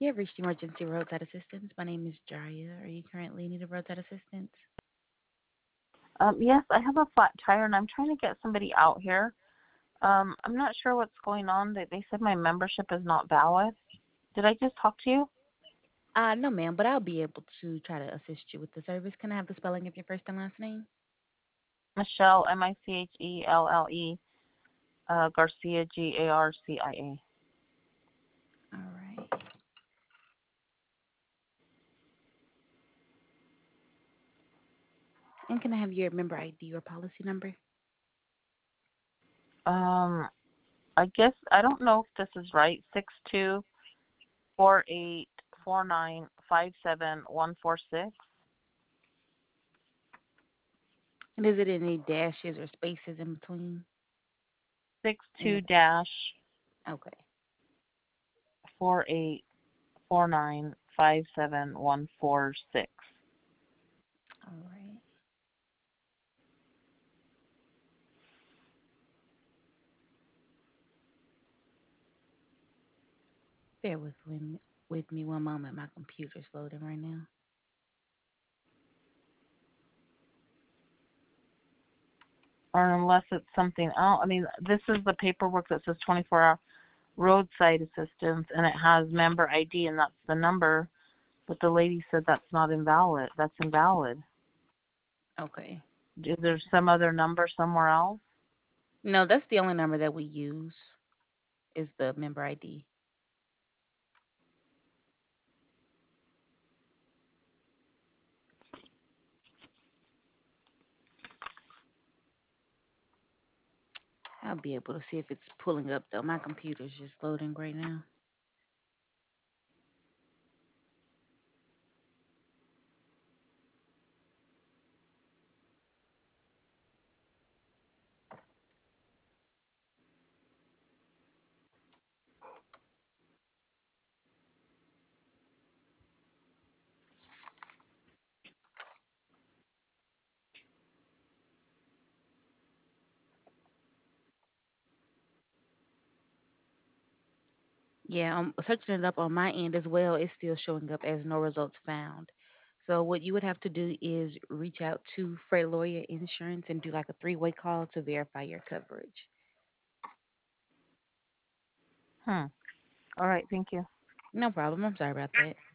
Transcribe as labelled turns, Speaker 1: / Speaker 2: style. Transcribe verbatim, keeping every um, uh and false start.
Speaker 1: You have reached emergency roadside assistance. My name is Jaya. Are you currently in need of roadside assistance?
Speaker 2: Um, yes, I have a flat tire and I'm trying to get somebody out here. Um, I'm not sure what's going on. They they said my membership is not valid. Did I just talk to you?
Speaker 1: Uh, no, ma'am, but I'll be able to try to assist you with the service. Can I have the spelling of your first and last name?
Speaker 2: Michelle, M I C H E L L E, uh, Garcia, G A R C I A.
Speaker 1: All right. And can I have your member I D or policy number?
Speaker 2: Um, I guess I don't know if this is right. Six two four eight four nine five seven one four six.
Speaker 1: And is it any dashes or spaces in between?
Speaker 2: Six
Speaker 1: Any
Speaker 2: two
Speaker 1: of
Speaker 2: dash
Speaker 1: the- Okay.
Speaker 2: four eight four nine five seven one four six.
Speaker 1: All right. Bear with me, with me one moment. My computer's loading right now.
Speaker 2: Or unless it's something else. I mean, this is the paperwork that says twenty-four hour roadside assistance, and it has member I D, and that's the number. But the lady said that's not invalid. That's invalid.
Speaker 1: Okay.
Speaker 2: Is there some other number somewhere else?
Speaker 1: No, that's the only number that we use is the member I D. I'll be able to see if it's pulling up though. My computer's just loading right now. Yeah, I'm searching it up on my end as well. It's still showing up as no results found. So what you would have to do is reach out to Freight Lawyer Insurance and do like a three-way call to verify your coverage.
Speaker 2: Hmm. All right. Thank you.
Speaker 1: No problem. I'm sorry about that.